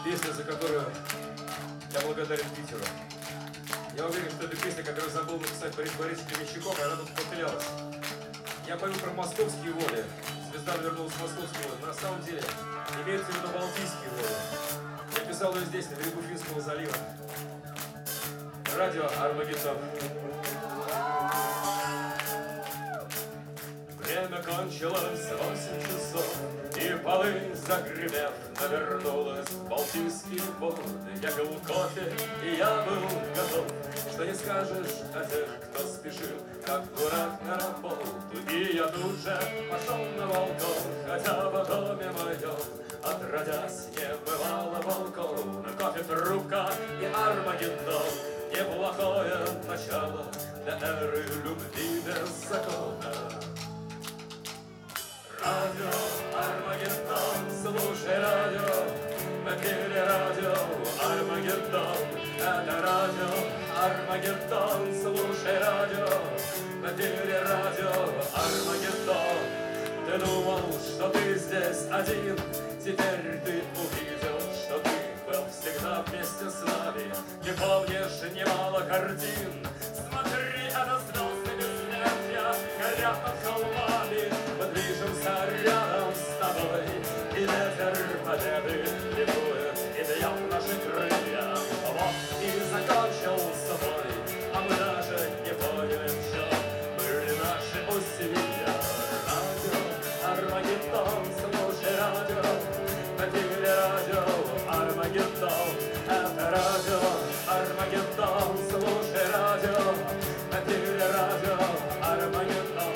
Песня, за которую я благодарен Питеру. Я уверен, что это песня, которую забыл написать Борис Кремещиков, и она тут повторялась. Я пою про московские воды. Звезда вернулась в московские воды. Но на самом деле имеется в виду Балтийские воды. Я писал ее здесь, на берегу Финского залива. Радио Армагеддон. Время кончилось 8 часов, и полынь, загремев, навернулась в Балтийские воды. Я пил кофе, и я был готов. Что не скажешь о тех, кто спешил, как дурак на работу. И я тут же пошел на балкон, хотя в доме моем отродясь не бывало балкона. Кофе, трубка и Армагеддон — неплохое начало для эры любви без закона. Радио Армагеддон, слушай радио, в эфире радио Армагеддон. Это радио Армагеддон, слушай радио, в эфире радио Армагеддон. Ты думал, что ты здесь один, теперь ты увидел, что ты был всегда вместе с нами. Не помнишь немало картин, смотри, это звезды бессмертия горят над холмами. Мы движемся рядом с тобой, и ветер победы ликует и бьет наши крылья. Вот и закончился бой, а мы даже не поняли, в чем были наши усилия. Радио Армагеддон, слушай радио, в эфире радио Армагеддон. Это радио Армагеддон, слушай радио, в эфире радио Армагеддон.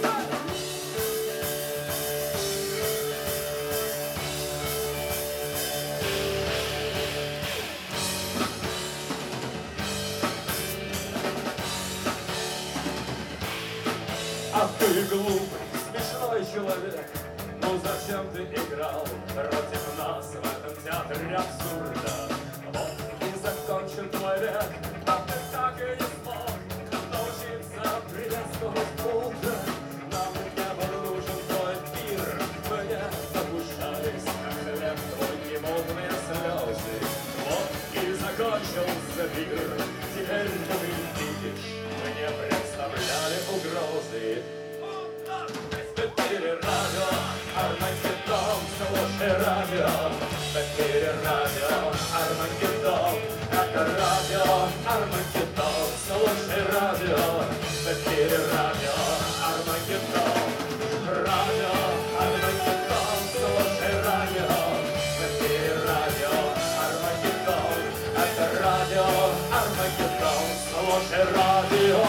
А ты глупый, смешной человек, ну зачем ты играл против нас в этом театре абсурда? Вот и закончен твой век, а ты так и не смог научиться приветствовать Бога. Нам не был нужен твой мир, мы не погружались на хлеб твой немодные слезы. Вот и закончился мир, теперь ты видишь, мы не представляли угрозы. В эфире радио Армагеддон, слушай радио, в эфире радио Армагеддон. Это радио Армагеддон, слушай радио, в эфире радио Армагеддон. Радио Армагеддон, слушай радио, в эфире радио Армагеддон. Это радио Армагеддон, слушай радио.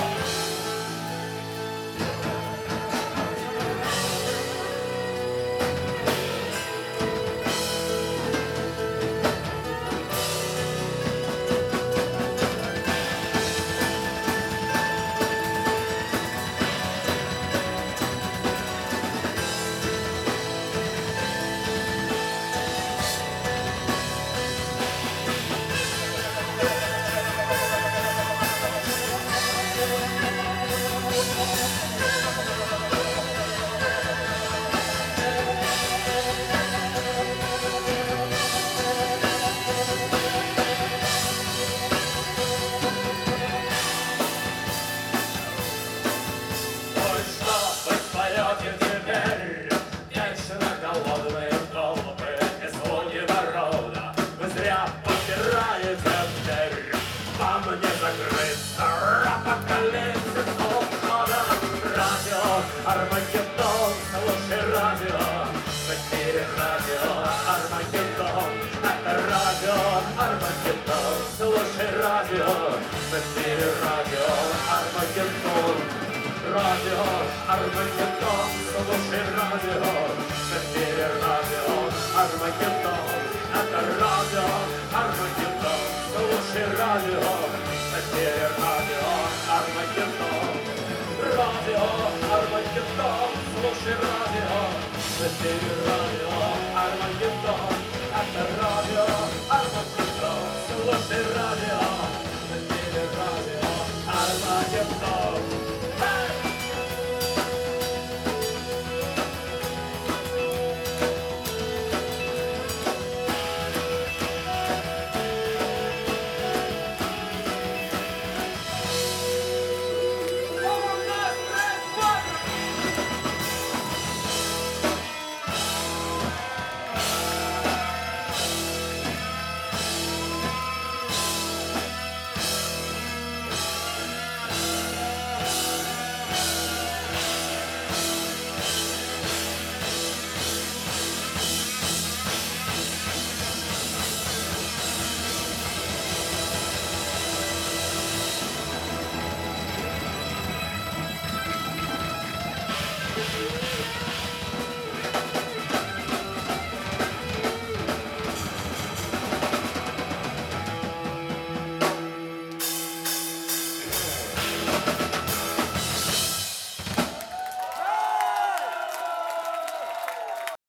Армагеддон, слушай радио, в эфире радио Армагеддон. Это радио Армагеддон, слушай радио, в эфире радио Армагеддон. Радио Армагеддон, слушай радио, в эфире радио Армагеддон. Это радио Армагеддон, слушай радио, в эфире радио Армагеддон. Радио Армагеддон, слушай радио, в эфире радио